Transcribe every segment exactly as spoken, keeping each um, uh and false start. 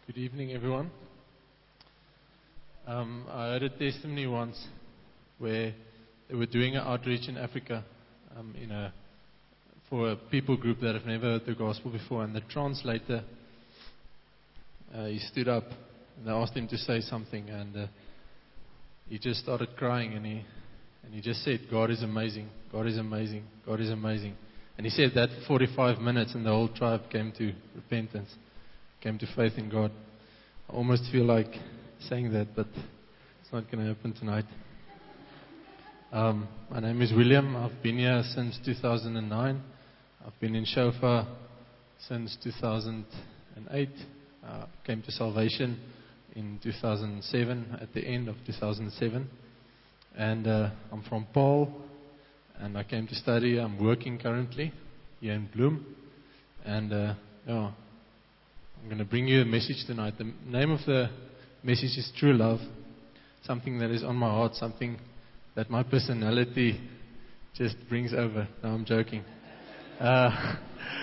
Good evening, everyone. Um, I heard a testimony once where they were doing an outreach in Africa um, in a, for a people group that have never heard the gospel before, and the translator, uh, he stood up and they asked him to say something, and uh, he just started crying, and he and he just said, "God is amazing, God is amazing, God is amazing." And he said that for forty-five minutes, and the whole tribe came to repentance, came to faith in God. I almost feel like saying that, but it's not going to happen tonight. Um, my name is William. I've been here since two thousand nine. I've been in Shofar since two thousand eight. Uh, came to salvation in two thousand seven, at the end of two thousand seven. And uh, I'm from Paul, and I came to study. I'm working currently here in Bloem. And uh, yeah, I'm going to bring you a message tonight. The name of the message is True Love. Something that is on my heart, something that my personality just brings over. No, I'm joking. Uh,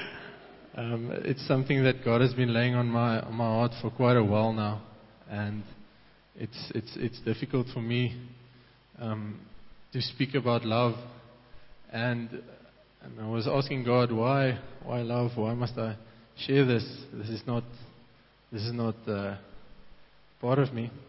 um, it's something that God has been laying on my on my heart for quite a while now, and it's it's it's difficult for me um, to speak about love. And and I was asking God, why why love? Why must I share this? This is not this is not uh, part of me.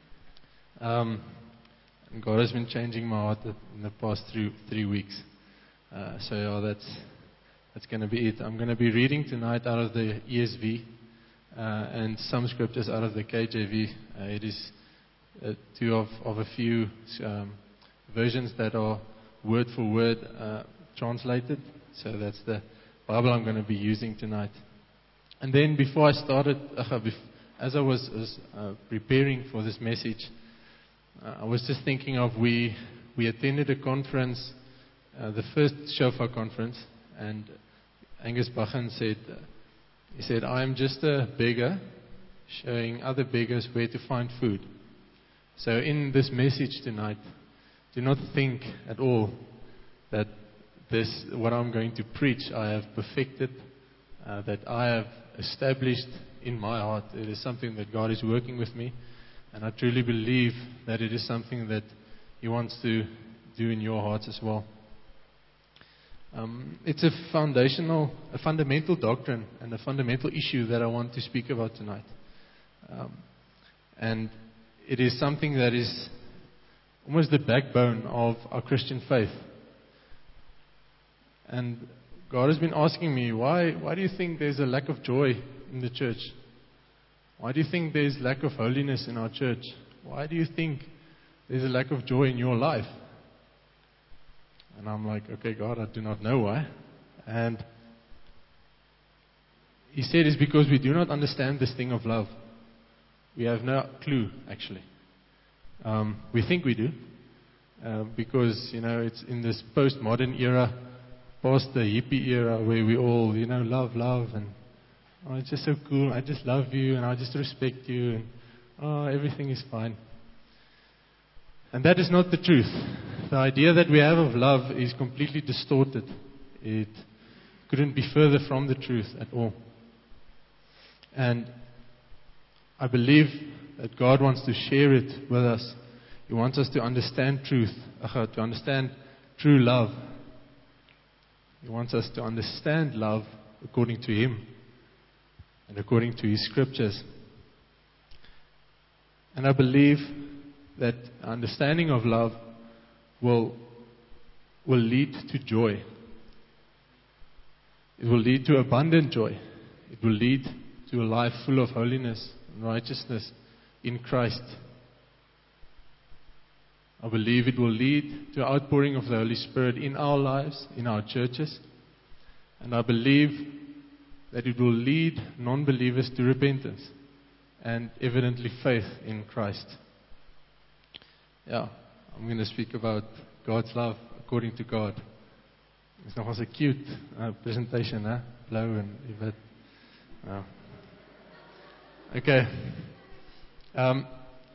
Um, and God has been changing my heart in the past three three weeks. Uh, so yeah, that's that's going to be it. I'm going to be reading tonight out of the E S V uh, and some scriptures out of the K J V. Uh, it is uh, two of of a few um, versions that are word for word uh, translated. So that's the Bible I'm going to be using tonight. And then before I started, uh, as I was, was uh, preparing for this message, uh, I was just thinking of we we attended a conference, uh, the first Shofar conference, and Angus Bachen said, uh, he said, "I am just a beggar showing other beggars where to find food." So in this message tonight, do not think at all that this, what I'm going to preach, I have perfected, uh, that I have established in my heart. It is something that God is working with me, and I truly believe that it is something that He wants to do in your hearts as well. Um, it's a foundational, a fundamental doctrine and a fundamental issue that I want to speak about tonight. Um, and it is something that is almost the backbone of our Christian faith. And God has been asking me, why, why do you think there's a lack of joy in the church? Why do you think there's lack of holiness in our church? Why do you think there's a lack of joy in your life? And I'm like, okay, God, I do not know why. And He said it's because we do not understand this thing of love. We have no clue, actually. Um, we think we do, uh, because, you know, it's in this postmodern era, past the hippie era, where we all, you know, love, love, and oh, it's just so cool. I just love you, and I just respect you, and oh, everything is fine. And that is not the truth. The idea that we have of love is completely distorted. It couldn't be further from the truth at all. And I believe that God wants to share it with us. He wants us to understand truth, to understand true love. He wants us to understand love according to Him and according to His scriptures. And I believe that understanding of love will, will lead to joy. It will lead to abundant joy. It will lead to a life full of holiness and righteousness in Christ. I believe it will lead to outpouring of the Holy Spirit in our lives, in our churches. And I believe that it will lead non-believers to repentance and evidently faith in Christ. Yeah, I'm going to speak about God's love according to God. It's nog a cute uh, presentation, hè? Blauw en die wit. Ja. Okay. Um,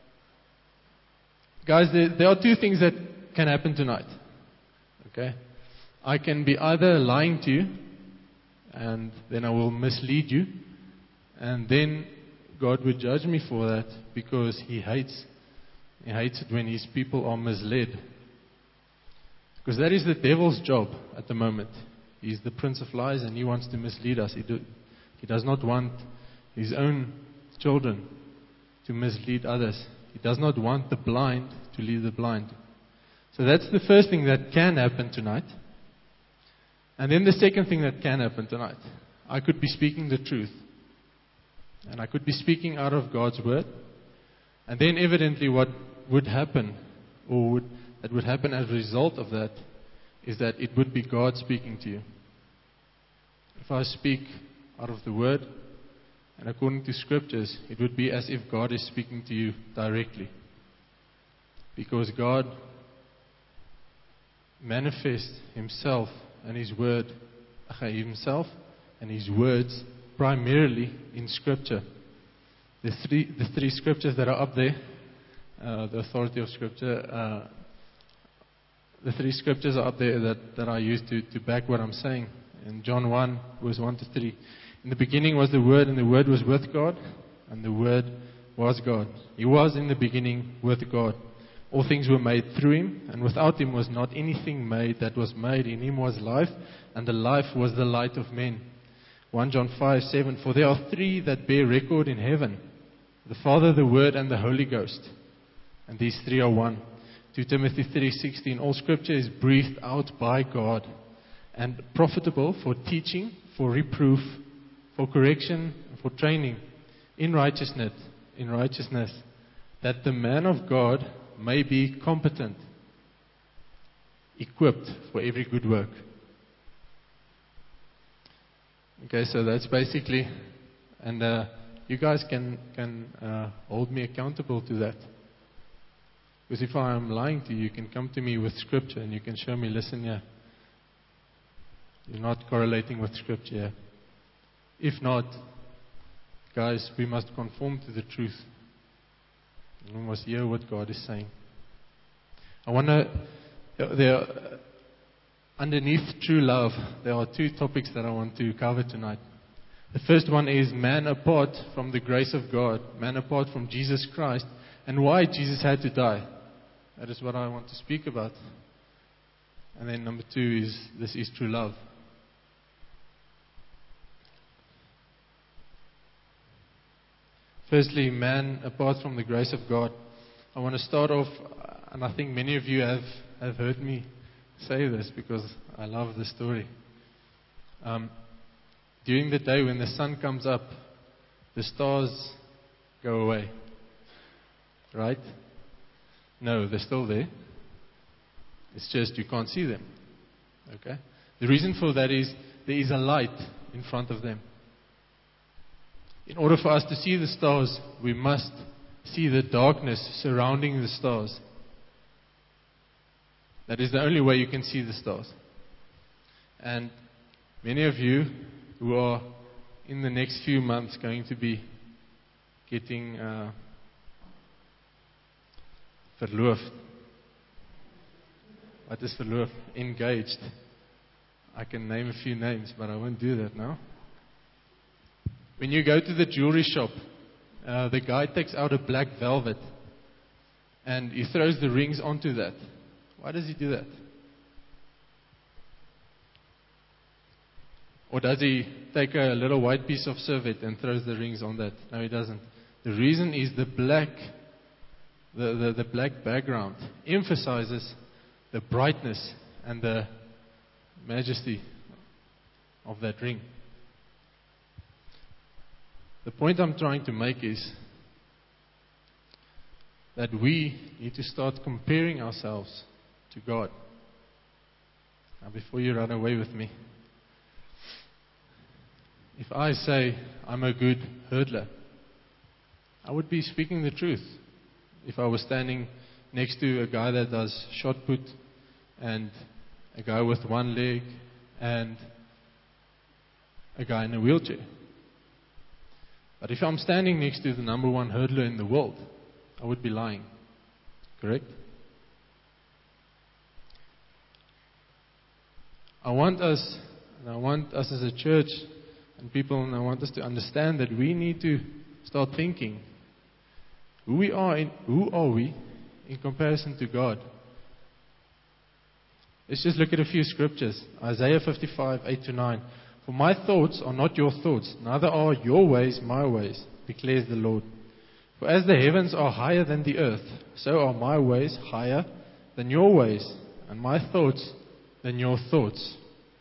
guys, there, there are two things that can happen tonight. Okay? I can be either lying to you, and then I will mislead you, and then God would judge me for that because He hates, He hates it when His people are misled. Because that is the devil's job at the moment. He's the prince of lies and he wants to mislead us. He, do, he does not want his own children to mislead others. He does not want the blind to lead the blind. So that's the first thing that can happen tonight. And then the second thing that can happen tonight. I could be speaking the truth. And I could be speaking out of God's word. And then evidently what would happen, or would, that would happen as a result of that, is that it would be God speaking to you. If I speak out of the word, and according to scriptures, it would be as if God is speaking to you directly. Because God manifests Himself and His word, Himself and His words primarily in Scripture. The three, the three scriptures that are up there, uh, the authority of Scripture, uh, the three scriptures are up there that, that I use to, to back what I'm saying. In John one, verse one to three. In the beginning was the Word, and the Word was with God, and the Word was God. He was in the beginning with God. All things were made through Him, and without Him was not anything made that was made. In Him was life, and the life was the light of men. First John five seven. For there are three that bear record in heaven, the Father, the Word, and the Holy Ghost. And these three are one. Second Timothy three sixteen. All Scripture is breathed out by God, and profitable for teaching, for reproof, for correction, for training in righteousness, in righteousness, that the man of God may be competent, equipped for every good work. Okay, so that's basically, and uh, you guys can can uh, hold me accountable to that. Because if I am lying to you, you can come to me with Scripture and you can show me, listen here, you're not correlating with Scripture here. If not, guys, we must conform to the truth. And we must hear what God is saying. I want to, there are, underneath true love, there are two topics that I want to cover tonight. The first one is man apart from the grace of God, man apart from Jesus Christ, and why Jesus had to die. That is what I want to speak about. And then number two is, this is true love. Firstly, man apart from the grace of God. I want to start off, and I think many of you have, have heard me say this because I love the story. Um, during the day when the sun comes up, the stars go away. Right? No, they're still there. It's just you can't see them. Okay? The reason for that is there is a light in front of them. In order for us to see the stars, we must see the darkness surrounding the stars. That is the only way you can see the stars. And many of you who are in the next few months going to be getting uh, verloofd. What is verloofd? Engaged. I can name a few names, but I won't do that now. When you go to the jewelry shop, uh, the guy takes out a black velvet and he throws the rings onto that. Why does he do that? Or does he take a little white piece of serviette and throws the rings on that? No, he doesn't. The reason is the black, the, the, the black background emphasizes the brightness and the majesty of that ring. The point I'm trying to make is that we need to start comparing ourselves to God. Now, before you run away with me, if I say I'm a good hurdler, I would be speaking the truth. If I was standing next to a guy that does shot put and a guy with one leg and a guy in a wheelchair. But if I'm standing next to the number one hurdler in the world, I would be lying. Correct? I want us, and I want us as a church and people, and I want us to understand that we need to start thinking, who we are in, who are we in comparison to God? Let's just look at a few scriptures. Isaiah fifty-five, eight to nine. For my thoughts are not your thoughts, neither are your ways my ways, declares the Lord. For as the heavens are higher than the earth, so are my ways higher than your ways, and my thoughts than your thoughts.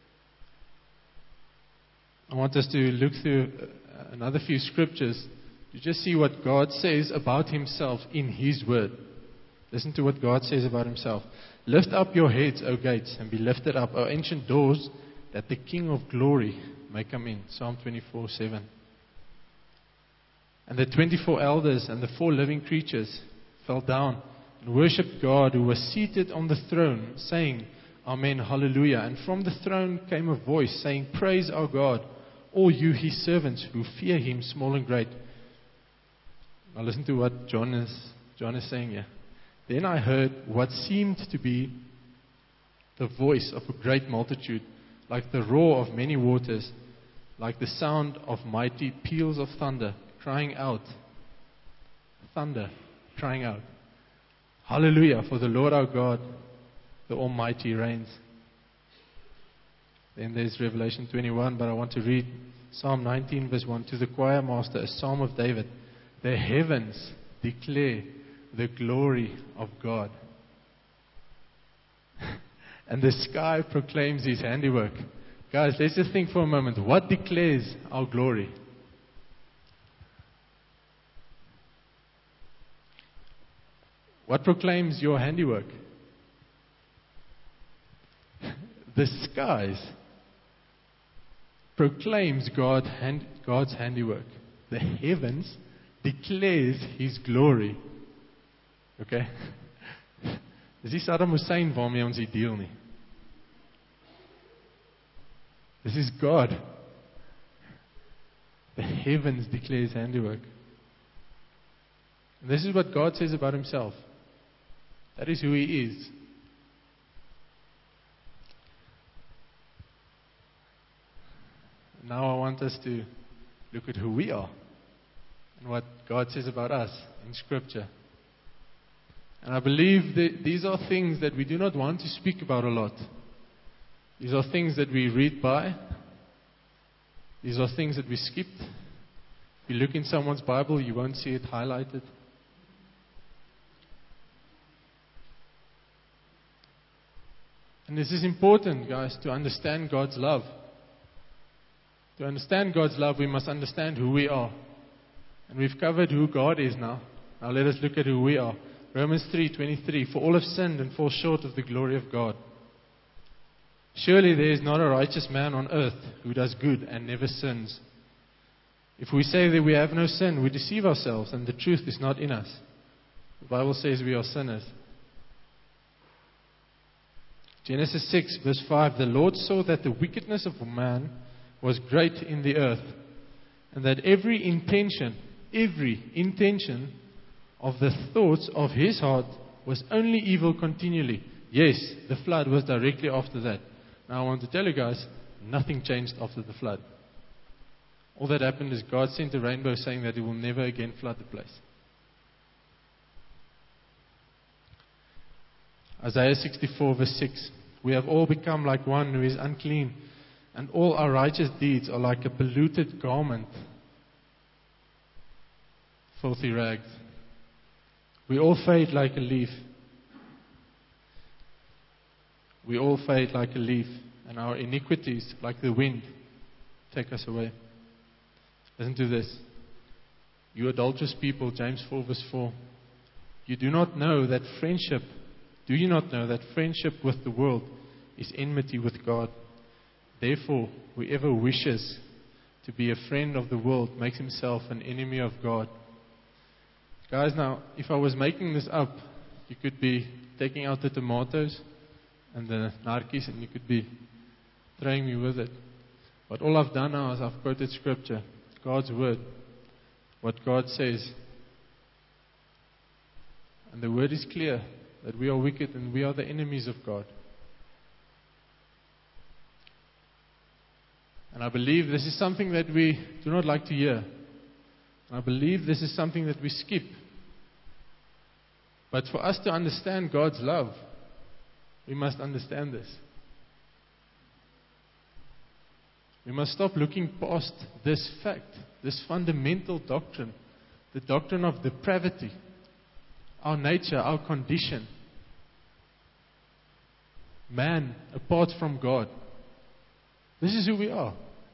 I want us to look through another few scriptures to just see what God says about Himself in His Word. Listen to what God says about Himself. Lift up your heads, O gates, and be lifted up, O ancient doors, that the King of glory may come in. Psalm twenty-four, seven. And the twenty-four elders and the four living creatures fell down and worshipped God who was seated on the throne, saying, Amen, hallelujah. And from the throne came a voice saying, Praise our God, all you His servants who fear Him, small and great. Now listen to what John is, John is saying here. Then I heard what seemed to be the voice of a great multitude, like the roar of many waters, like the sound of mighty peals of thunder, crying out, thunder, crying out, Hallelujah, for the Lord our God, the Almighty reigns. Then there's Revelation twenty-one, but I want to read Psalm nineteen, verse one. To the choir master, a psalm of David. The heavens declare the glory of God, and the sky proclaims His handiwork. Guys, let's just think for a moment. What declares our glory? What proclaims your handiwork? The skies proclaims God, hand, God's handiwork. The heavens declares His glory. Okay? Dis is Saddam Hussein waarmee ons hier deel nie. This is God. The heavens declare His handiwork. And this is what God says about Himself. That is who He is. Now I want us to look at who we are and what God says about us in Scripture. And I believe that these are things that we do not want to speak about a lot. These are things that we read by. These are things that we skipped. If you look in someone's Bible, you won't see it highlighted. And this is important, guys, to understand God's love. To understand God's love, we must understand who we are. And we've covered who God is now. Now let us look at who we are. Romans three twenty-three. For all have sinned and fall short of the glory of God. Surely there is not a righteous man on earth who does good and never sins. If we say that we have no sin, we deceive ourselves and the truth is not in us. The Bible says we are sinners. Genesis six verse five. The Lord saw that the wickedness of man was great in the earth, and that every intention, every intention of the thoughts of his heart was only evil continually. Yes, the flood was directly after that. Now I want to tell you guys, nothing changed after the flood. All that happened is God sent a rainbow saying that He will never again flood the place. Isaiah sixty-four verse six. We have all become like one who is unclean, and all our righteous deeds are like a polluted garment, filthy rags. We all fade like a leaf. We all fade like a leaf, and our iniquities, like the wind, take us away. Listen to this. You adulterous people, James four verse four. You do not know that friendship, do you not know that friendship with the world is enmity with God? Therefore, whoever wishes to be a friend of the world makes himself an enemy of God. Guys, now, if I was making this up, you could be taking out the tomatoes and the narkies and you could be throwing me with it. But all I've done now is I've quoted Scripture, God's Word, what God says. And the Word is clear that we are wicked and we are the enemies of God. And I believe this is something that we do not like to hear. I believe this is something that we skip. But for us to understand God's love, we must understand this. We must stop looking past this fact, this fundamental doctrine, the doctrine of depravity, our nature, our condition. Man, apart from God. This is who we are.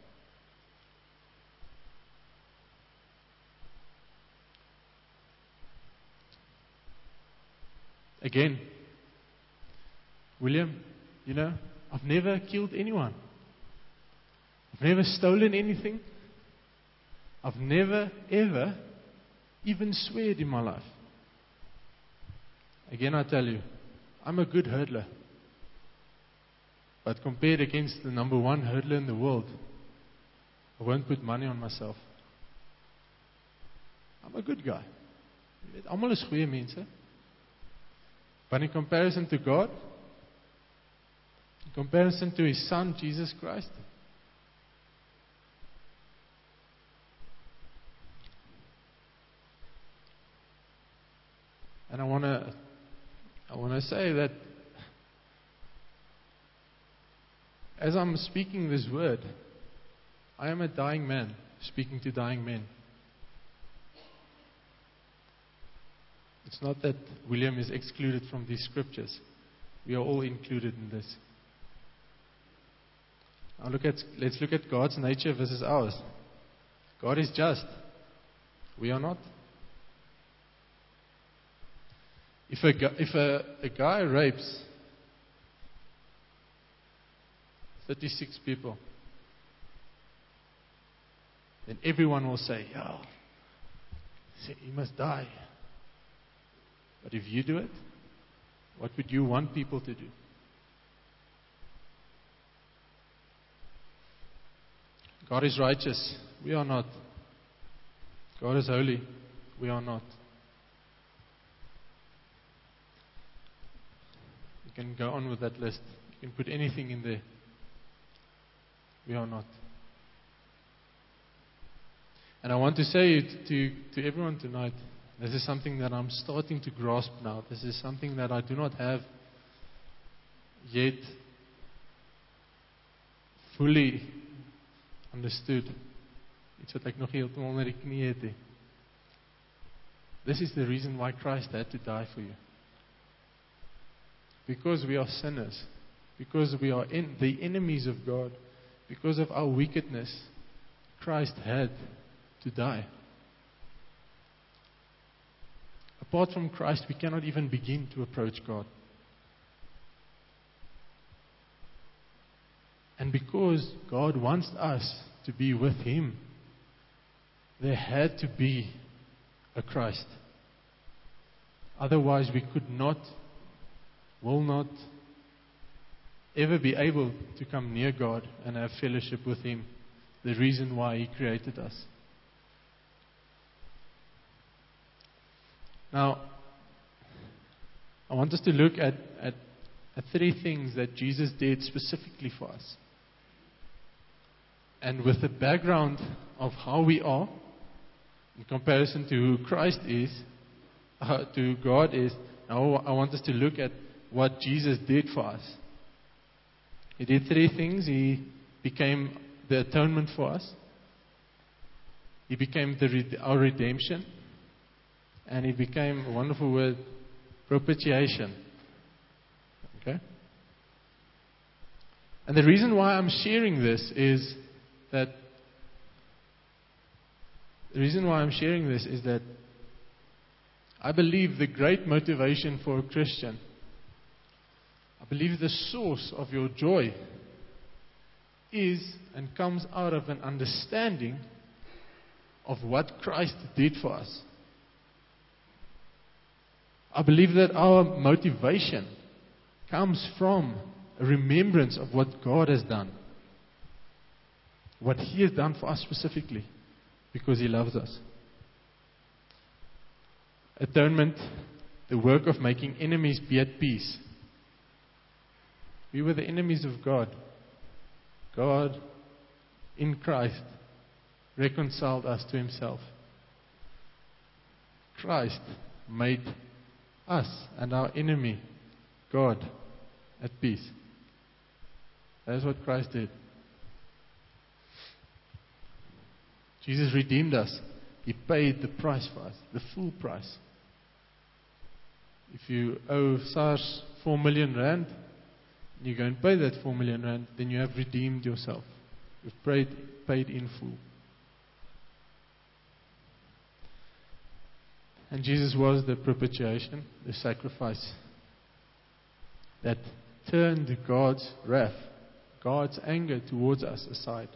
Again, William, you know, I've never killed anyone. I've never stolen anything. I've never, ever, even sweared in my life. Again, I tell you, I'm a good hurdler. But compared against the number one hurdler in the world, I won't put money on myself. I'm a good guy. Almal is goeie mense. But in comparison to God, in comparison to His Son, Jesus Christ, and I want to I want to say that as I'm speaking this word, I am a dying man speaking to dying men. It's not that William is excluded from these scriptures. We are all included in this. Now look at, let's look at God's nature versus ours. God is just. We are not. If a, if a, a guy rapes thirty-six people, then everyone will say, "Yeah, he must die." But if you do it, what would you want people to do? God is righteous. We are not. God is holy. We are not. You can go on with that list. You can put anything in there. We are not. And I want to say to, to everyone tonight, this is something that I'm starting to grasp now. This is something that I do not have yet fully understood. Iets wat ek nog heeltemal onder die knie het. This is the reason why Christ had to die for you. Because we are sinners. Because we are in the enemies of God. Because of our wickedness, Christ had to die. Apart from Christ, we cannot even begin to approach God. And because God wants us to be with Him, there had to be a Christ. Otherwise, we could not, will not, ever be able to come near God and have fellowship with Him. The reason why He created us. Now, I want us to look at, at, at three things that Jesus did specifically for us. And with the background of how we are, in comparison to who Christ is, uh, to who God is, now I want us to look at what Jesus did for us. He did three things. He became the atonement for us. He became the, our redemption. And He became, a wonderful word, propitiation. Okay? And the reason why I'm sharing this is that the reason why I'm sharing this is that I believe the great motivation for a Christian, I believe the source of your joy is and comes out of an understanding of what Christ did for us. I believe that our motivation comes from a remembrance of what God has done. What He has done for us specifically. Because He loves us. Atonement, the work of making enemies be at peace. We were the enemies of God. God, in Christ, reconciled us to Himself. Christ made us and our enemy, God, at peace. That is what Christ did. Jesus redeemed us. He paid the price for us, the full price. If you owe SARS four million rand, and you go and pay that four million rand, then you have redeemed yourself. You've paid, paid in full. And Jesus was the propitiation, the sacrifice that turned God's wrath, God's anger towards us aside.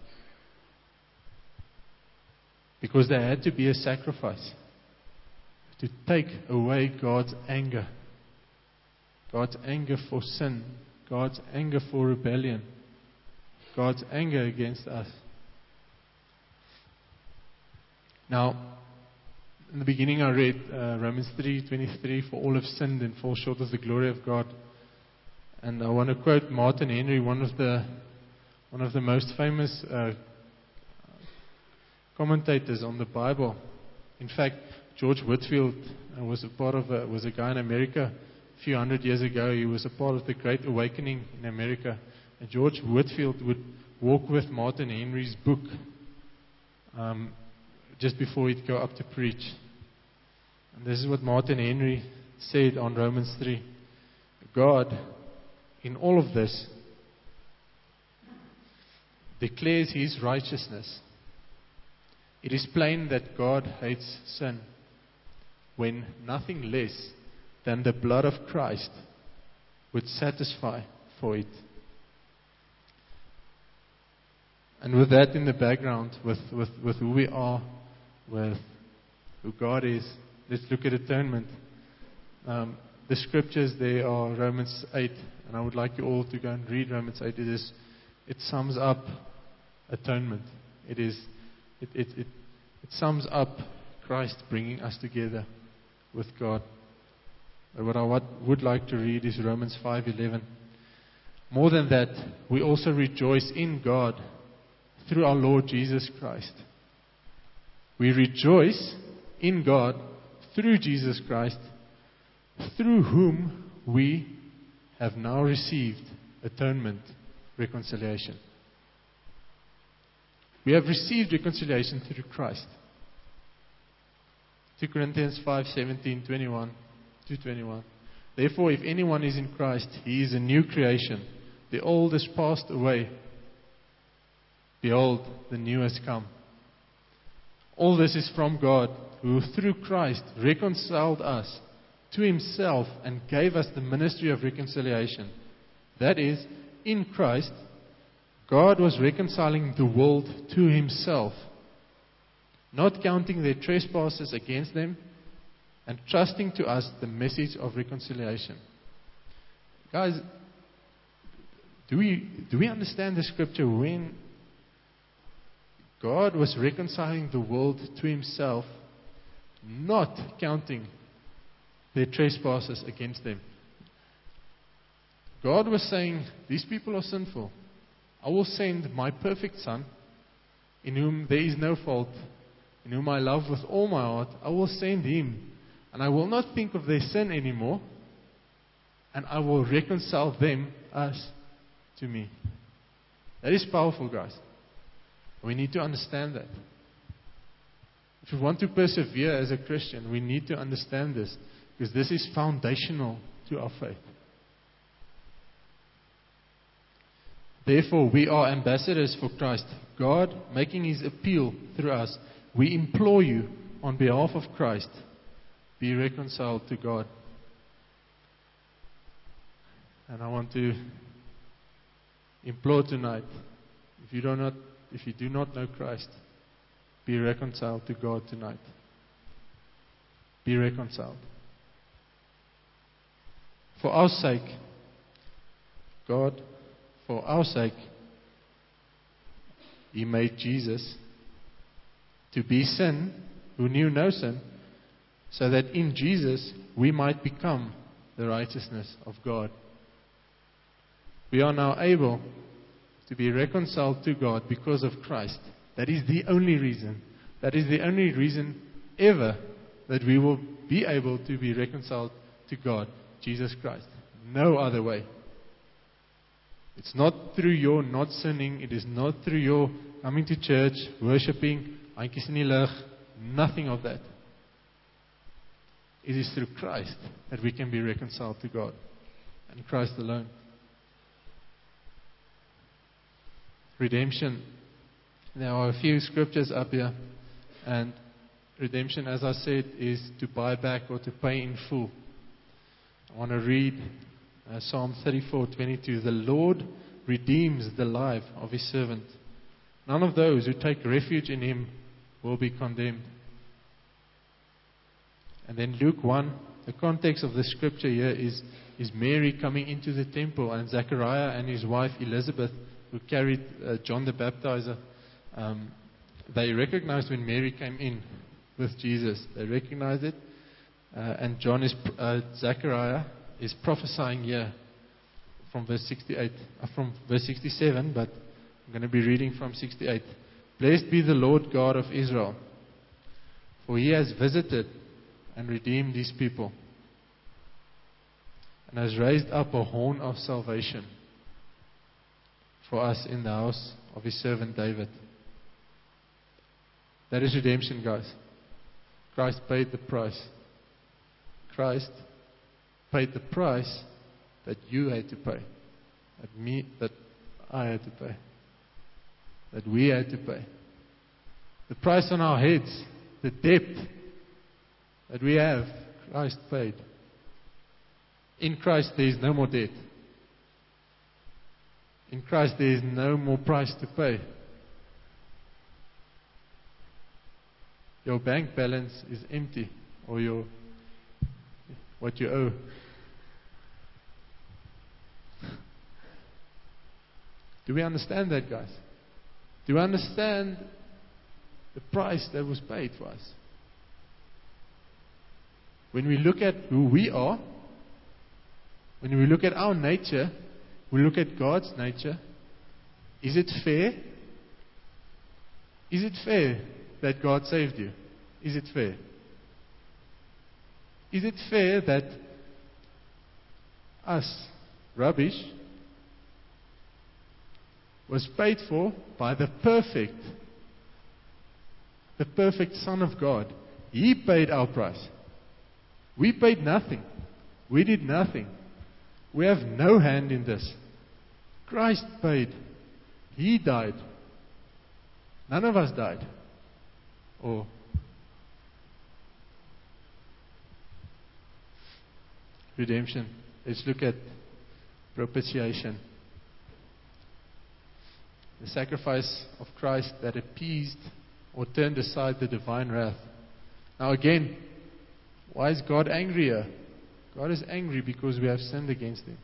Because there had to be a sacrifice to take away God's anger. God's anger for sin. God's anger for rebellion. God's anger against us. Now, in the beginning I read uh, Romans three twenty-three, for all have sinned and fall short of the glory of God. And I want to quote Martin Henry, one of the one of the most famous uh, commentators on the Bible. In fact, George Whitefield uh, was a part of a, was a guy in America a few hundred years ago. He was a part of the Great Awakening in America. And George Whitefield would walk with Martin Henry's book um, just before he'd go up to preach. And this is what Martin Henry said on Romans three. God, in all of this, declares His righteousness. It is plain that God hates sin when nothing less than the blood of Christ would satisfy for it. And with that in the background, with, with, with who we are, with who God is, let's look at atonement. Um, the scriptures there are Romans eight, and I would like you all to go and read Romans eight. It is, it sums up atonement. It is, it, it, it, it sums up Christ bringing us together with God. But what I would like to read is Romans five eleven. More than that, we also rejoice in God through our Lord Jesus Christ. We rejoice in God through Jesus Christ, through whom we have now received atonement, reconciliation. We have received reconciliation through Christ. Second Corinthians five seventeen, twenty-one to twenty-one. Therefore, if anyone is in Christ, he is a new creation. The old has passed away. Behold, the new has come. All this is from God, who through Christ reconciled us to Himself and gave us the ministry of reconciliation. That is, in Christ, God was reconciling the world to Himself, not counting their trespasses against them, and trusting to us the message of reconciliation. Guys, do we, do we understand the scripture when God was reconciling the world to Himself, not counting their trespasses against them? God was saying, these people are sinful. I will send my perfect Son, in whom there is no fault, in whom I love with all my heart. I will send Him, and I will not think of their sin anymore, and I will reconcile them, us, to me. That is powerful, guys. We need to understand that. If we want to persevere as a Christian, we need to understand this, because this is foundational to our faith. Therefore, we are ambassadors for Christ. God, making His appeal through us, we implore you on behalf of Christ, be reconciled to God. And I want to implore tonight, if you do not, if you do not know Christ, be reconciled to God tonight. Be reconciled. For our sake, God, for our sake, He made Jesus to be sin, who knew no sin, so that in Jesus we might become the righteousness of God. We are now able to be reconciled to God because of Christ. That is the only reason. That is the only reason ever that we will be able to be reconciled to God, Jesus Christ. No other way. It's not through your not sinning. It is not through your coming to church, worshipping, handjies in die lig, nothing of that. It is through Christ that we can be reconciled to God, and Christ alone. Redemption. There are a few scriptures up here, and redemption, as I said, is to buy back or to pay in full. I want to read uh, Psalm thirty-four twenty-two. The Lord redeems the life of His servant. None of those who take refuge in Him will be condemned. And then Luke one, the context of the scripture here is, is Mary coming into the temple, and Zechariah and his wife Elizabeth, who carried uh, John the Baptizer, um, they recognized when Mary came in with Jesus. They recognized it. Uh, and John is, uh, Zechariah is prophesying here from verse sixty-eight, uh, from verse sixty-seven, but I'm going to be reading from sixty-eight. Blessed be the Lord God of Israel, for He has visited and redeemed His people, and has raised up a horn of salvation for us in the house of His servant David. That is redemption, guys. Christ paid the price. Christ paid the price that you had to pay, that me, that I had to pay, that we had to pay. The price on our heads, the debt that we have, Christ paid. In Christ there is no more debt. In Christ there is no more price to pay. Your bank balance is empty, or your what you owe. Do we understand that, guys? Do we understand the price that was paid for us? When we look at who we are, when we look at our nature, we look at God's nature, is it fair? Is it fair that God saved you? Is it fair? Is it fair that us, rubbish, was paid for by the perfect, the perfect Son of God? He paid our price. We paid nothing. We did nothing. We have no hand in this. Christ paid. He died. None of us died. Or redemption. Let's look at propitiation. The sacrifice of Christ that appeased or turned aside the divine wrath. Now again, why is God angry here? God is angry because we have sinned against Him.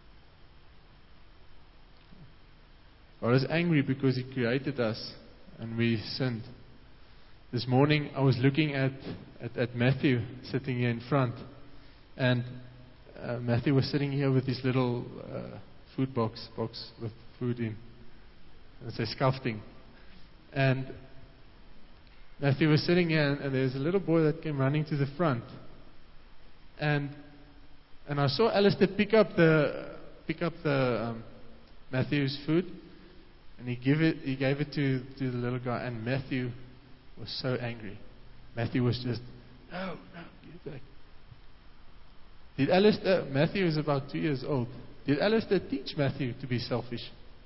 God is angry because He created us and we sinned. This morning I was looking at, at, at Matthew sitting here in front, and uh, Matthew was sitting here with his little uh, food box box with food in. It's a scuffing. And Matthew was sitting here, and, and there's a little boy that came running to the front. And and I saw Alistair pick up the pick up the um, Matthew's food, and he gave it he gave it to, to the little guy, and Matthew was so angry. Matthew was just, no, no, give it back. Did Alistair, Matthew is about two years old, did Alistair teach Matthew to be selfish?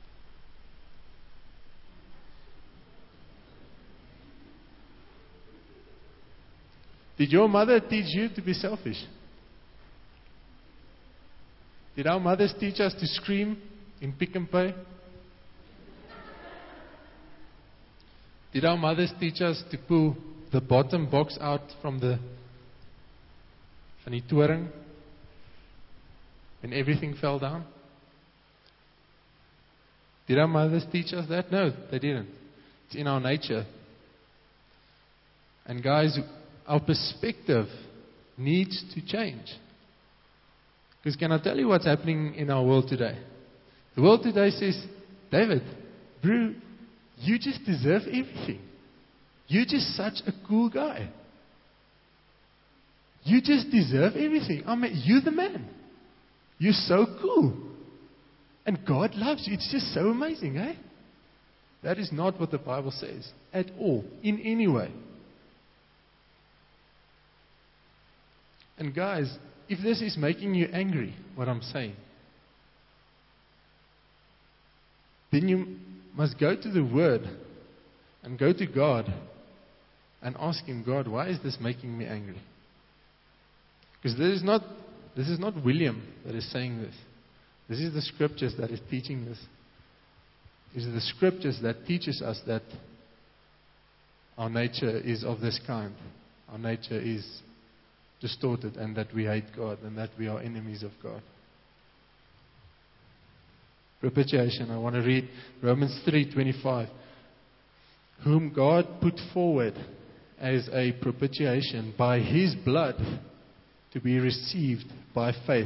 Did your mother teach you to be selfish? Did our mothers teach us to scream in Pick n Pay? Did our mothers teach us to pull the bottom box out from the van die toring when everything fell down? Did our mothers teach us that? No, they didn't. It's in our nature. And guys, our perspective needs to change. Because can I tell you what's happening in our world today? The world today says, David, bro, you just deserve everything. You're just such a cool guy. You just deserve everything. I mean, you're the man. You're so cool. And God loves you. It's just so amazing, eh? That is not what the Bible says at all, in any way. And guys, if this is making you angry, what I'm saying, then you must go to the Word and go to God and ask Him, God, why is this making me angry? Because this is not this is not William that is saying this. This is the Scriptures that is teaching this. These are the Scriptures that teaches us that our nature is of this kind. Our nature is distorted, and that we hate God, and that we are enemies of God. Propitiation. I want to read Romans three twenty-five. Whom God put forward as a propitiation by His blood to be received by faith.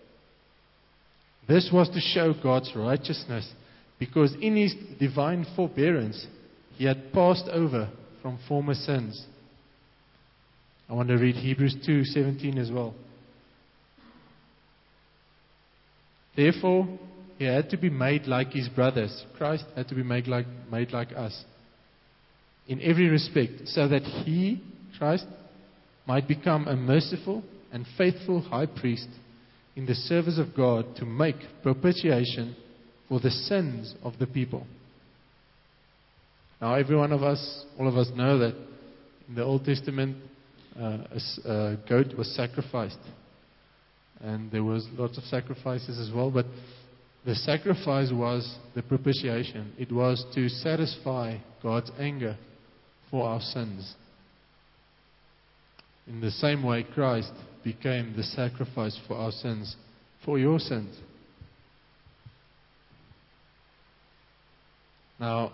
This was to show God's righteousness, because in His divine forbearance He had passed over from former sins. I want to read Hebrews two seventeen as well. Therefore, He had to be made like His brothers. Christ had to be made like, made like us in every respect, so that He, Christ, might become a merciful and faithful high priest in the service of God to make propitiation for the sins of the people. Now, every one of us, all of us know that in the Old Testament, uh, a, a goat was sacrificed. And there was lots of sacrifices as well, but the sacrifice was the propitiation. It was to satisfy God's anger for our sins. In the same way, Christ became the sacrifice for our sins, for your sins. Now,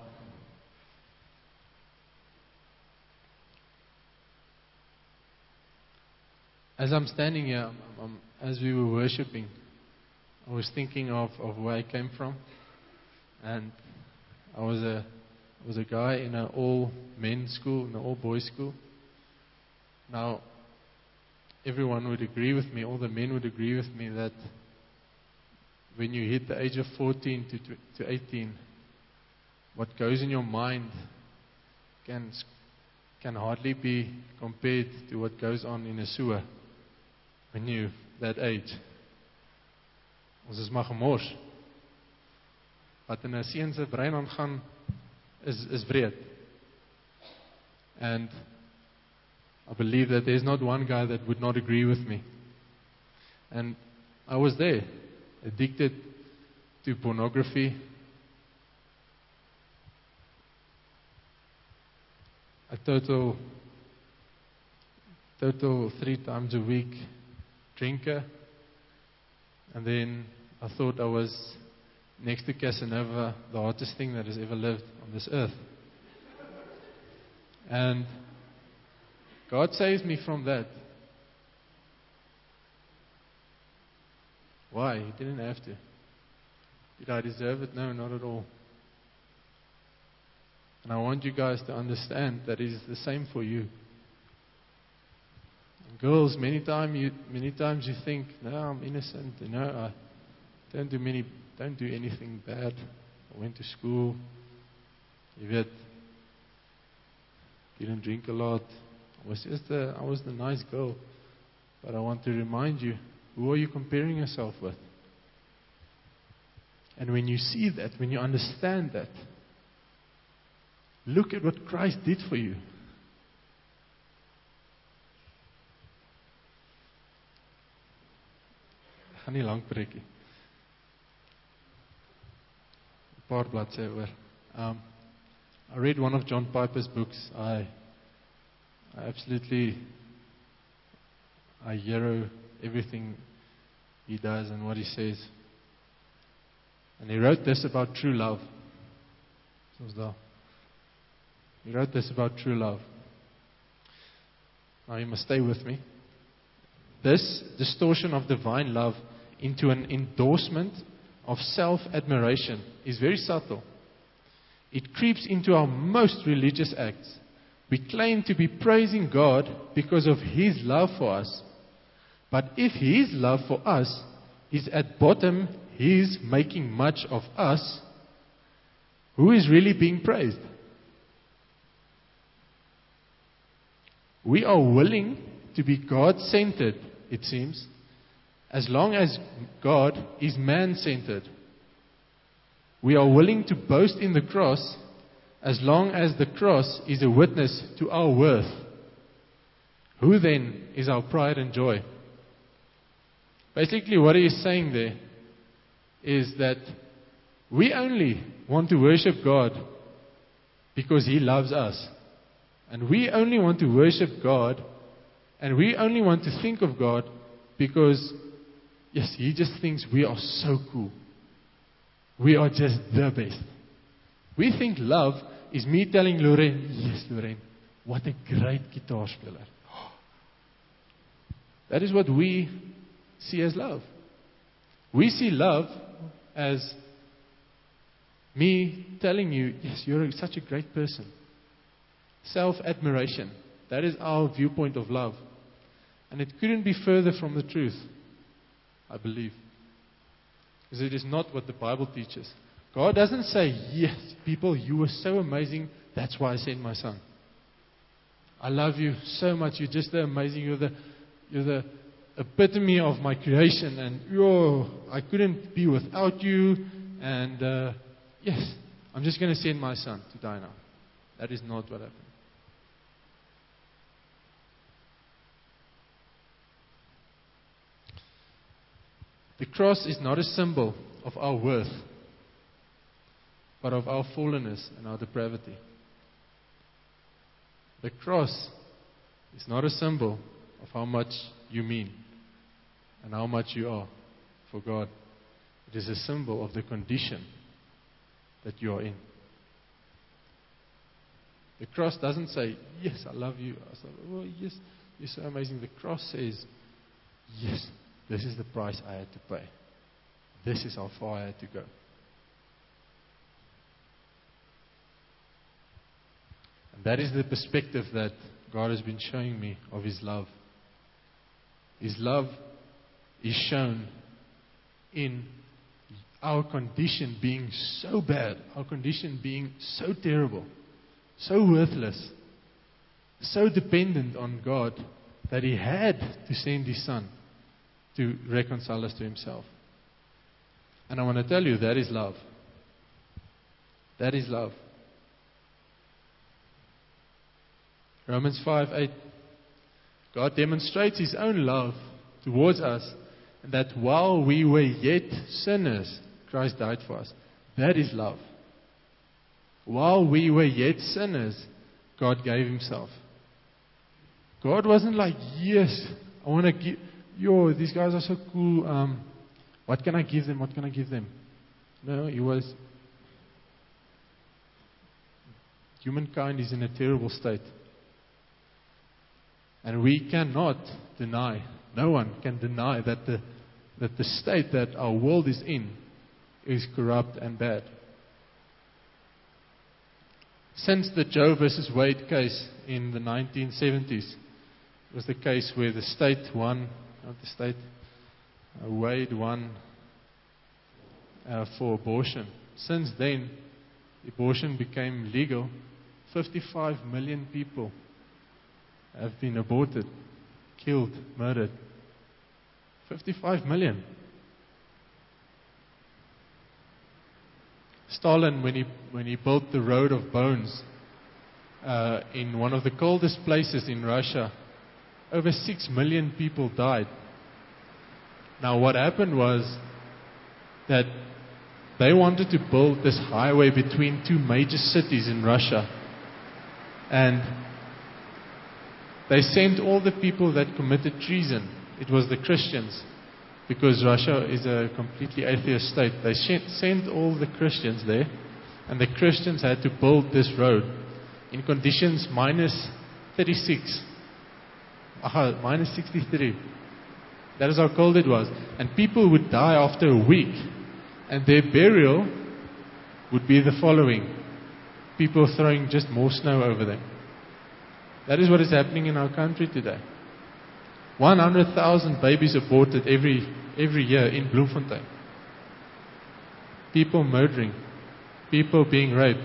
as I'm standing here, I'm, I'm, as we were worshiping, I was thinking of, of where I came from. And I was a I was a guy in an all men's school, in an all boys school. Now, everyone would agree with me, all the men would agree with me, that when you hit the age of fourteen to to eighteen, what goes in your mind can can hardly be compared to what goes on in a sewer when you're that age. Ons is maar gemors. Wat in 'n seun se brein aangaan is is wreed. And I believe that there's not one guy that would not agree with me. And I was there, addicted to pornography. A total total three times a week drinker. And then I thought I was, next to Casanova, the hottest thing that has ever lived on this earth. And God saved me from that. Why? He didn't have to. Did I deserve it? No, not at all. And I want you guys to understand that it is the same for you. Girls, many times you many times you think, no, I'm innocent. You know, I don't do many, don't do anything bad. I went to school. You weet, didn't drink a lot. I was just a, I was the nice girl. But I want to remind you, who are you comparing yourself with? And when you see that, when you understand that, look at what Christ did for you. Ek gaan nie lank preekie. 'n Paar bladsye oor. Um, I read one of John Piper's books. I, I absolutely, I hero everything he does and what he says. And he wrote this about true love. Soos daar. He wrote this about true love. Now you must stay with me. This distortion of divine love into an endorsement of self-admiration is very subtle. It creeps into our most religious acts. We claim to be praising God because of His love for us, But if His love for us is at bottom, He's making much of us, who is really being praised? We are willing to be God-centered, it seems, as long as God is man-centered. We are willing to boast in the cross as long as the cross is a witness to our worth. Who then is our pride and joy? Basically, what he is saying there is that we only want to worship God because He loves us. And we only want to worship God, and we only want to think of God because, yes, He just thinks we are so cool. We are just the best. We think love is me telling Lorraine, yes, Lorraine, what a great guitar player. That is what we see as love. We see love as me telling you, yes, you're such a great person. Self-admiration. That is our viewpoint of love. And it couldn't be further from the truth, I believe. Because it is not what the Bible teaches. God doesn't say, yes, people, you were so amazing, that's why I sent my son. I love you so much, you're just the amazing, you're the, you're the epitome of my creation, and oh, I couldn't be without you, and uh, yes, I'm just going to send my son to die now. That is not what happened. The cross is not a symbol of our worth, but of our fallenness and our depravity. The cross is not a symbol of how much you mean and how much you are for God. It is a symbol of the condition that you are in. The cross doesn't say, yes, I love you. I say, oh, yes, you're so amazing. The cross says, yes, this is the price I had to pay. This is how far I had to go. And that is the perspective that God has been showing me of His love. His love is shown in our condition being so bad, our condition being so terrible, so worthless, so dependent on God that He had to send His Son to reconcile us to Himself. And I want to tell you, that is love. That is love. Romans five eight. God demonstrates His own love towards us, and that while we were yet sinners, Christ died for us. That is love. While we were yet sinners, God gave Himself. God wasn't like, yes, I want to give, yo, these guys are so cool. Um, what can I give them? What can I give them? No, He was, humankind is in a terrible state. And we cannot deny, no one can deny that the, that the state that our world is in is corrupt and bad. Since the Joe versus Wade case in the nineteen seventies, it was the case where the state won, not the state, uh, Wade won uh, for abortion. Since then, abortion became legal. fifty-five million people have been aborted, killed, murdered. fifty-five million. Stalin, when he when he built the Road of Bones uh, in one of the coldest places in Russia, over six million people died. Now what happened was that they wanted to build this highway between two major cities in Russia, and they sent all the people that committed treason. It was the Christians, because Russia is a completely atheist state. They sent all the Christians there, and the Christians had to build this road in conditions minus thirty-six, aha, minus sixty-three. That is how cold it was. And people would die after a week, and their burial would be the following: people throwing just more snow over them. That is what is happening in our country today. one hundred thousand babies aborted every, every year in Bloemfontein. People murdering. People being raped.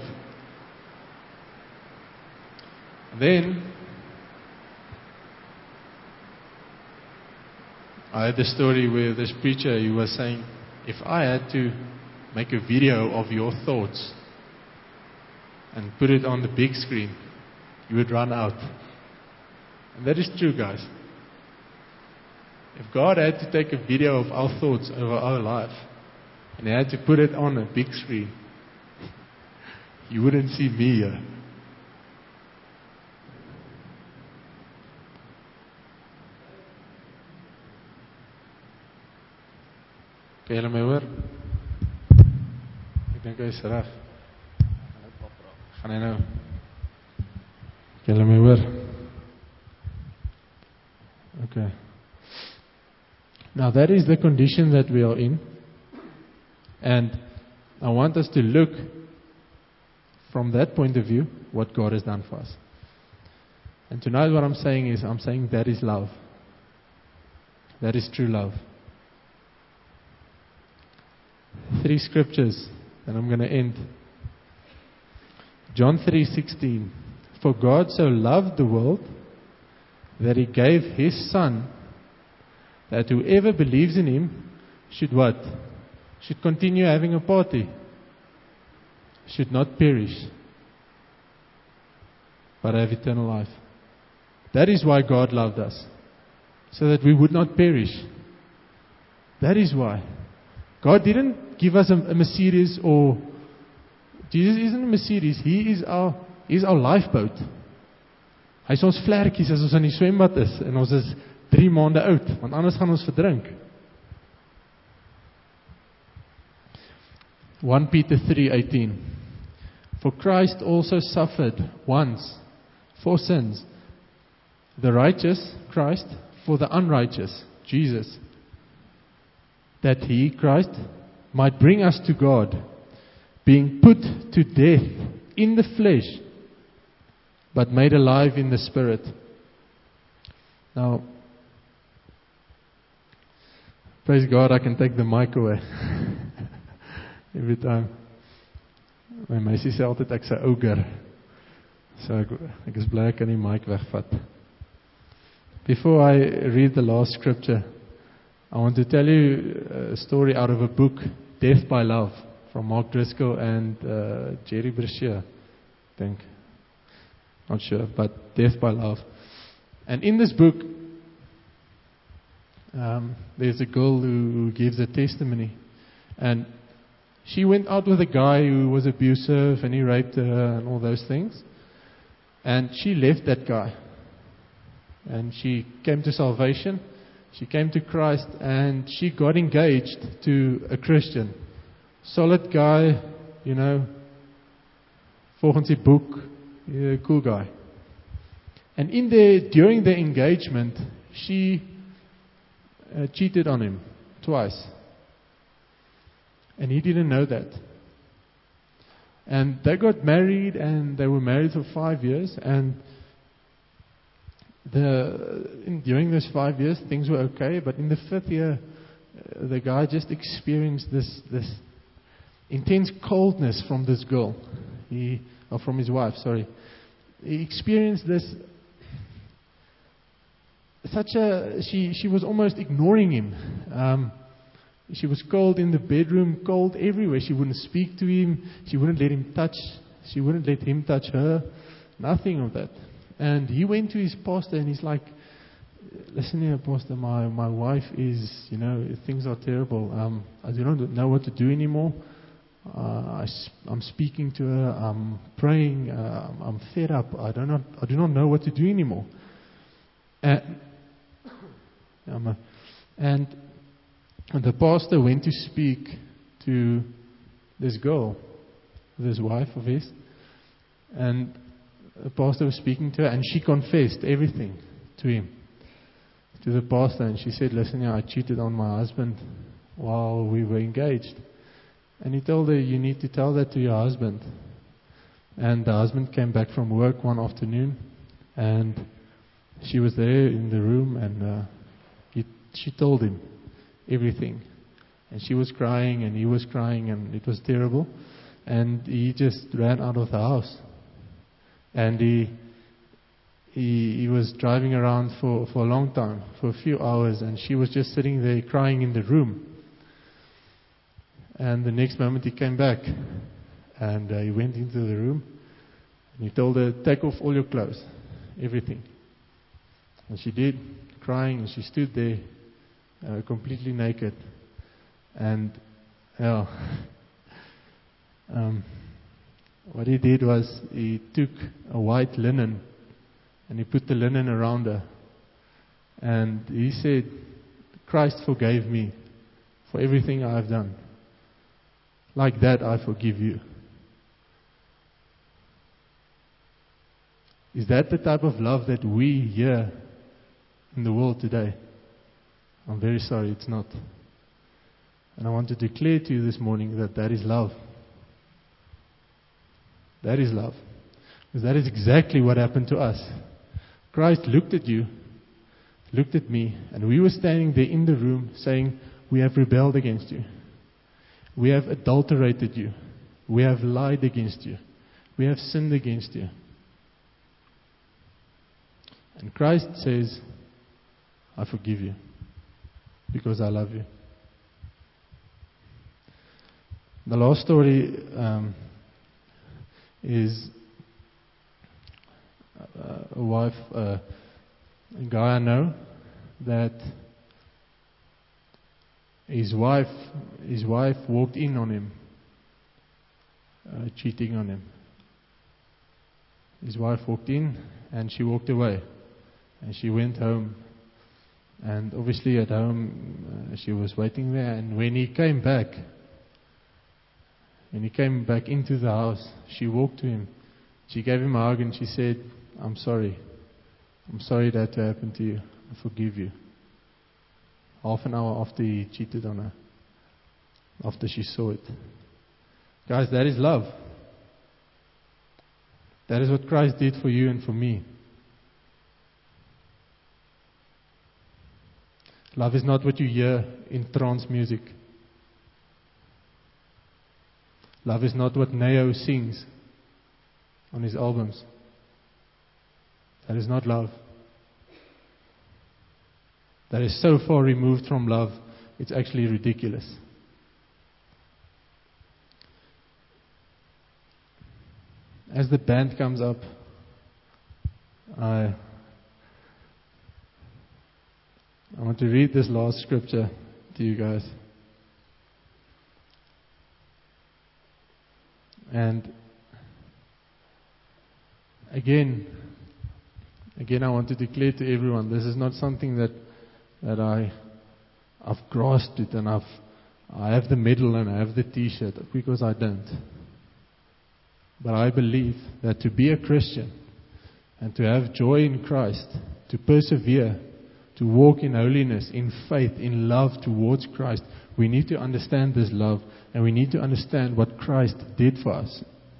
Then, I had a story where this preacher, he was saying, if I had to make a video of your thoughts and put it on the big screen, you would run out. And that is true, guys. If God had to take a video of our thoughts over our life, and He had to put it on a big screen, you wouldn't see me here. Kan julle my hoor? Ek dink hy is reg. Gaan hy nou? Kan julle my hoor? Okay. Now that is the condition that we are in. And I want us to look from that point of view what God has done for us. And tonight what I'm saying is, I'm saying that is love. That is true love. Three scriptures, and I'm going to end. John three sixteen. For God so loved the world that He gave His Son, that whoever believes in Him should what? Should continue having a party. Should not perish, but have eternal life. That is why God loved us, so that we would not perish. That is why. God didn't give us a, a Mercedes, or Jesus isn't a Mercedes. He is our, he is our lifeboat. Hy is ons vlerkies as ons in die swembad is en ons is drie maande oud, want anders gaan ons verdrink. First Peter three eighteen. For Christ also suffered once for sins, the righteous Christ for the unrighteous Jesus, that He, Christ, might bring us to God, being put to death in the flesh, but made alive in the Spirit. Now, praise God, I can take the mic away. Every time. My meisie sê altyd ek se ouer. So ek, ek is bly ek kan die mic wegvat. Before I read the last scripture, I want to tell you a story out of a book, Death by Love, from Mark Driscoll and uh, Jerry Brashear, I think. Not sure, but Death by Love. And in this book, um, there's a girl who, who gives a testimony. And she went out with a guy who was abusive and he raped her and all those things. And she left that guy. And she came to salvation. She came to Christ and she got engaged to a Christian. Solid guy, you know, volgens die boek, a cool guy. And in the, during the engagement, she uh, cheated on him twice. And he didn't know that. And they got married, and they were married for five years. And the in, during those five years, things were okay. But in the fifth year, uh, the guy just experienced this this intense coldness from this girl. He, or from his wife, sorry. He experienced this. Such a she she was almost ignoring him. Um, She was cold in the bedroom, cold everywhere. She wouldn't speak to him. She wouldn't let him touch. She wouldn't let him touch her. Nothing of that. And he went to his pastor and he's like, listen here, pastor, my, my wife is, you know, things are terrible. Um, I do not know what to do anymore. Uh, I, I'm speaking to her. I'm praying. Uh, I'm fed up. I do not, I do not know what to do anymore. And, and And the pastor went to speak to this girl, this wife of his. And the pastor was speaking to her, and she confessed everything to him, to the pastor. And she said, listen, yeah, I cheated on my husband while we were engaged. And he told her, you need to tell that to your husband. And the husband came back from work one afternoon, and she was there in the room, and uh, she told him everything. And she was crying and he was crying and it was terrible. And he just ran out of the house. And he he, he was driving around for, for a long time, for a few hours, and she was just sitting there crying in the room. And the next moment he came back and uh, he went into the room and he told her, take off all your clothes, everything. And she did, crying, and she stood there uh, completely naked. And yeah, um, what he did was he took a white linen and he put the linen around her. And he said, Christ forgave me for everything I have done. Like that, I forgive you. Is that the type of love that we hear in the world today? I'm very sorry, it's not. And I want to declare to you this morning that that is love. That is love. Because that is exactly what happened to us. Christ looked at you, looked at me, and we were standing there in the room saying, we have rebelled against you. We have adulterated you. We have lied against you. We have sinned against you. And Christ says, I forgive you because I love you. The last story um, is a wife, uh, a guy I know, that his wife, his wife walked in on him, uh, cheating on him. His wife walked in and she walked away, and she went home. And obviously at home uh, she was waiting there. And when he came back, when he came back into the house, she walked to him. She gave him a hug and she said, I'm sorry. I'm sorry that happened to you. I forgive you. Half an hour after he cheated on her. After she saw it. Guys, that is love. That is what Christ did for you and for me. Love is not what you hear in trance music. Love is not what Neo sings on his albums. That is not love. That is so far removed from love, it's actually ridiculous. As the band comes up, I, I want to read this last scripture to you guys. And again, again I want to declare to everyone, this is not something that that I, I've grasped it and I've, I have the medal and I have the t-shirt, because I don't. But I believe that to be a Christian and to have joy in Christ, to persevere, to walk in holiness, in faith, in love towards Christ, we need to understand this love and we need to understand what Christ did for us.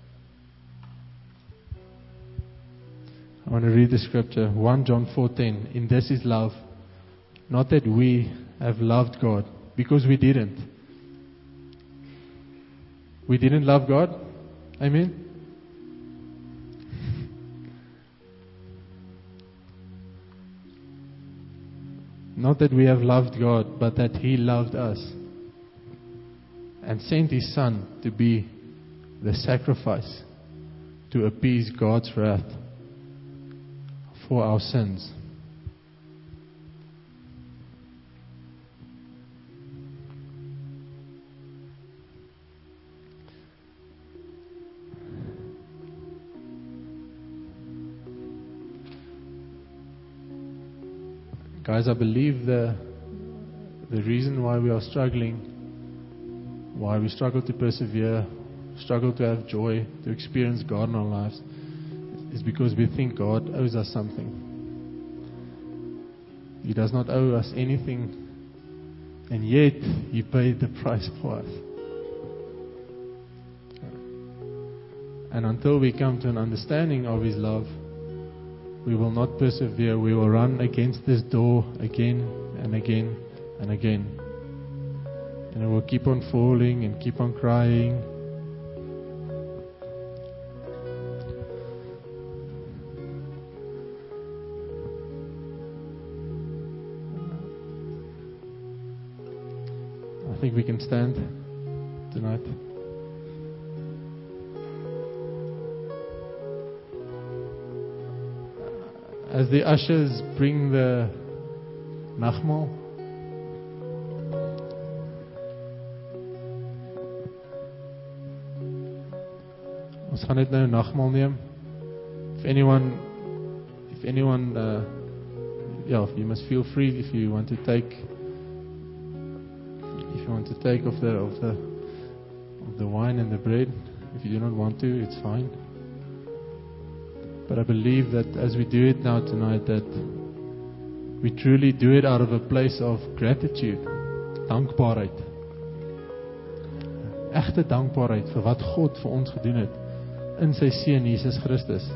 I want to read the scripture, First John four ten. In this is love, not that we have loved God, because we didn't. We didn't love God? Amen? Not that we have loved God, but that He loved us and sent His Son to be the sacrifice to appease God's wrath for our sins. Guys, I believe the the reason why we are struggling, why we struggle to persevere, struggle to have joy, to experience God in our lives, is because we think God owes us something. He does not owe us anything, and yet He paid the price for us. And until we come to an understanding of His love, we will not persevere. We will run against this door again and again and again. And we'll keep on falling and keep on crying. I think we can stand tonight. As the ushers bring the nagmaal, ons gaan net nou nagmaal neem. If anyone, if anyone, uh, yeah, you must feel free if you want to take, if you want to take of the of the of the wine and the bread. If you do not want to, it's fine. But I believe that as we do it now tonight, that we truly do it out of a place of gratitude, dankbaarheid. Egte dankbaarheid vir wat God vir ons gedoen het in sy seun Jesus Christus.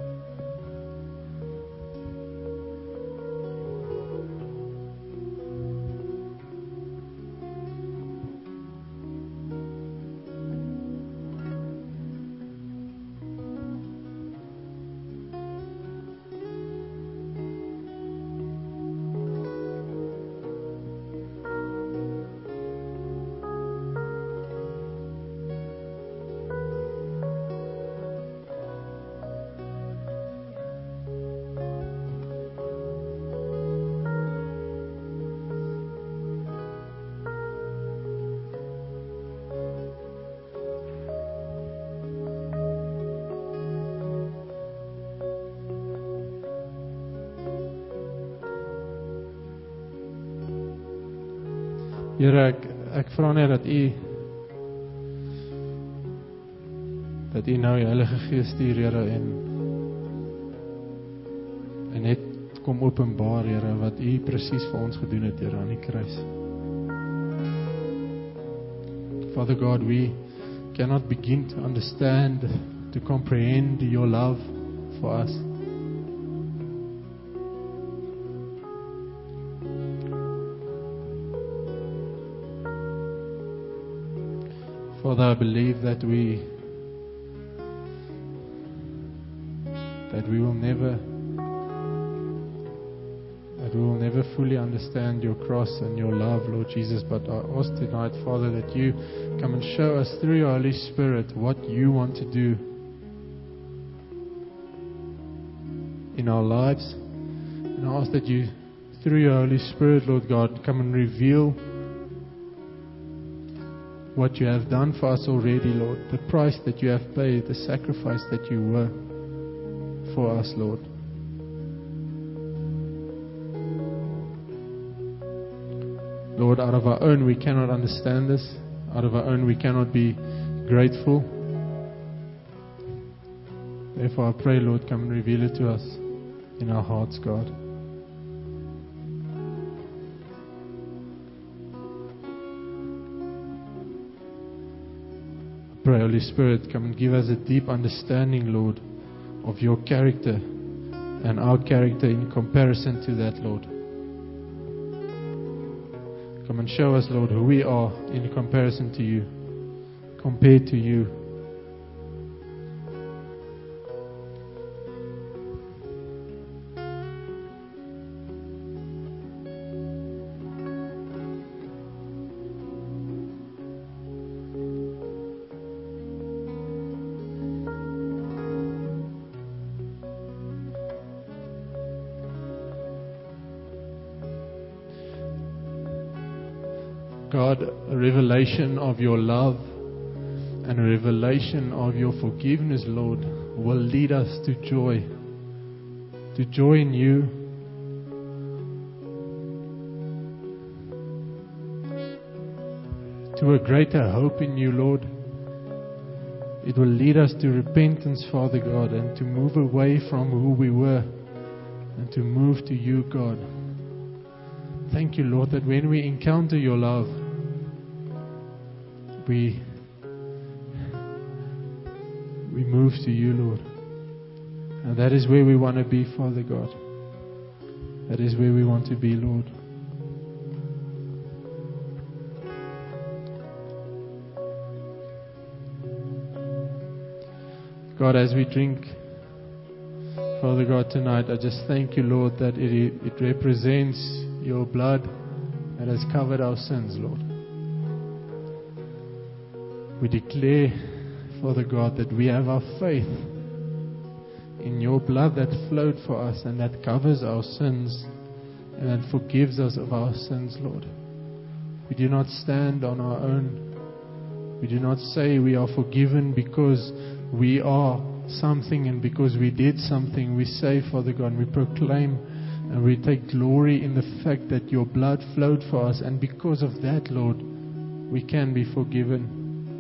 Here, ek, ek vra net dat U dat U nou die Heilige Gees stuur, Here, en en net kom openbaar, Here, wat U presies vir ons gedoen het, Here, aan die kruis. Father God, we cannot begin to understand, to comprehend your love for us. Father, I believe that we that we will never that we will never fully understand your cross and your love, Lord Jesus, but I ask tonight, Father, that you come and show us through your Holy Spirit what you want to do in our lives. And I ask that you, through your Holy Spirit, Lord God, come and reveal what you have done for us already, Lord, the price that you have paid, the sacrifice that you were for us, Lord. Lord, out of our own we cannot understand this. Out of our own we cannot be grateful. Therefore I pray, Lord, come and reveal it to us in our hearts, God. Pray, Holy Spirit, come and give us a deep understanding, Lord, of your character and our character in comparison to that, Lord. Come and show us, Lord, who we are in comparison to you, compared to you. God, a revelation of your love and a revelation of your forgiveness, Lord, will lead us to joy, to joy in you, to a greater hope in you, Lord. It will lead us to repentance, Father God, and to move away from who we were and to move to you, God. Thank you, Lord, that when we encounter your love, we we move to you, Lord. And that is where we want to be, Father God. That is where we want to be, Lord. God, as we drink, Father God, tonight, I just thank you, Lord, that it, it represents your blood that has covered our sins, Lord. We declare, Father God, that we have our faith in your blood that flowed for us and that covers our sins and that forgives us of our sins, Lord. We do not stand on our own. We do not say we are forgiven because we are something and because we did something. We say, Father God, and we proclaim and we take glory in the fact that your blood flowed for us, and because of that, Lord, we can be forgiven.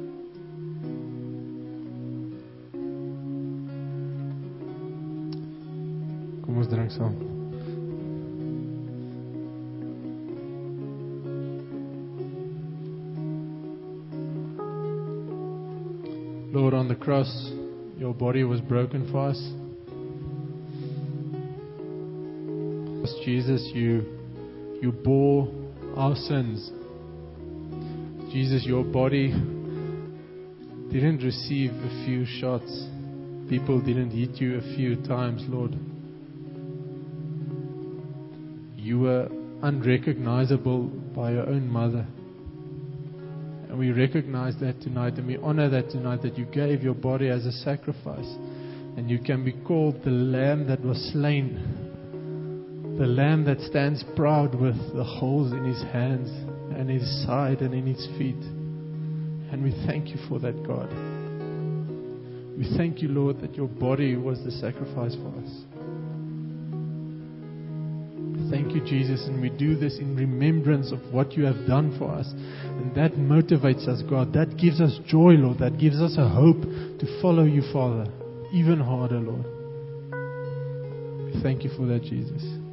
Kom ons drink saam. Lord, on the cross, your body was broken for us. Jesus, you you bore our sins. Jesus, your body didn't receive a few shots. People didn't hit you a few times, Lord. You were unrecognizable by your own mother. And we recognize that tonight, and we honor that tonight, that you gave your body as a sacrifice. And you can be called the Lamb that was slain. The Lamb that stands proud with the holes in his hands and his side and in his feet. And we thank you for that, God. We thank you, Lord, that your body was the sacrifice for us. Thank you, Jesus, and we do this in remembrance of what you have done for us. And that motivates us, God. That gives us joy, Lord. That gives us a hope to follow you, Father, even harder, Lord. We thank you for that, Jesus.